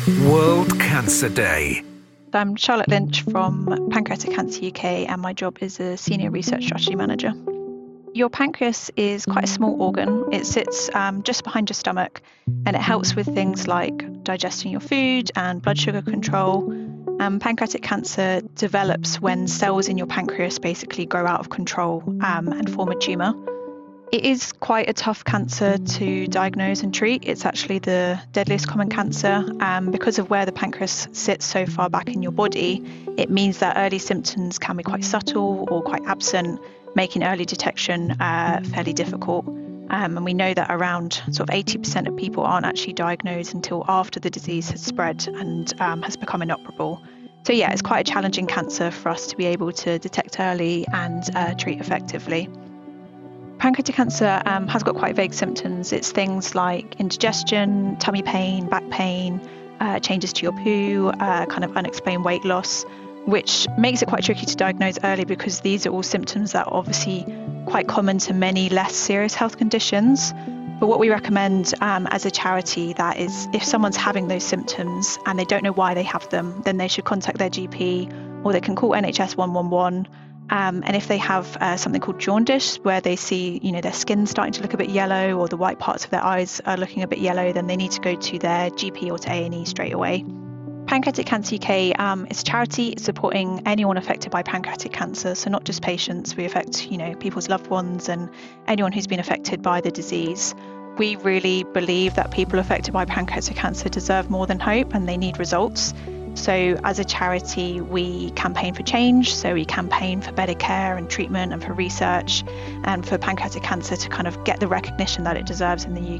World Cancer Day. I'm Charlotte Lynch from Pancreatic Cancer UK, and my job is a Senior Research Strategy Manager. Your pancreas is quite a small organ. It sits just behind your stomach, and it helps with things like digesting your food and blood sugar control. Pancreatic cancer develops when cells in your pancreas basically grow out of control and form a tumour. It is quite a tough cancer to diagnose and treat. It's actually the deadliest common cancer. Because of where the pancreas sits so far back in your body, it means that early symptoms can be quite subtle or quite absent, making early detection fairly difficult. And we know that around sort of 80% of people aren't actually diagnosed until after the disease has spread and has become inoperable. So yeah, it's quite a challenging cancer for us to be able to detect early and treat effectively. Pancreatic cancer has got quite vague symptoms. It's things like indigestion, tummy pain, back pain, changes to your poo, kind of unexplained weight loss, which makes it quite tricky to diagnose early because these are all symptoms that are obviously quite common to many less serious health conditions. But what we recommend as a charity, that is, if someone's having those symptoms and they don't know why they have them, then they should contact their GP, or they can call NHS 111. And if they have something called jaundice, where they see, their skin starting to look a bit yellow or the white parts of their eyes are looking a bit yellow, then they need to go to their GP or to A&E straight away. Pancreatic Cancer UK is a charity supporting anyone affected by pancreatic cancer, so not just patients. We affect, people's loved ones and anyone who's been affected by the disease. We really believe that people affected by pancreatic cancer deserve more than hope, and they need results. So as a charity, we campaign for change. So we campaign for better care and treatment and for research and for pancreatic cancer to kind of get the recognition that it deserves in the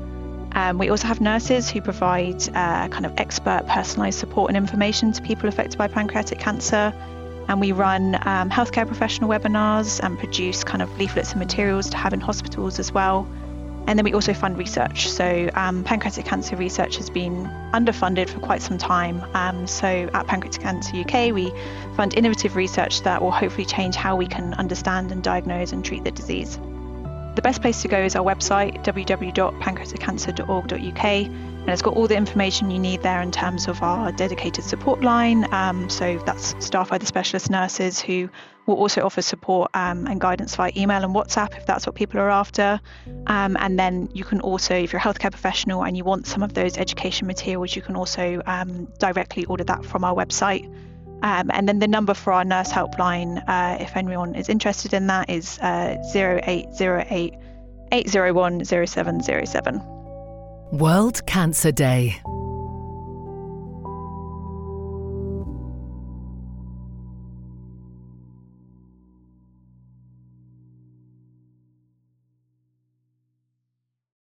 UK. We also have nurses who provide kind of expert personalised support and information to people affected by pancreatic cancer. And we run healthcare professional webinars and produce kind of leaflets and materials to have in hospitals as well. And then we also fund research. So pancreatic cancer research has been underfunded for quite some time. So at Pancreatic Cancer UK, we fund innovative research that will hopefully change how we can understand and diagnose and treat the disease. The best place to go is our website, www.pancreaticcancer.org.uk, and it's got all the information you need there in terms of our dedicated support line. So that's staffed by the specialist nurses who will also offer support and guidance via email and WhatsApp if that's what people are after. And then you can also, if you're a healthcare professional and you want some of those education materials, you can also directly order that from our website. And then the number for our nurse helpline, if anyone is interested in that, is 0808 801 0707. World Cancer Day.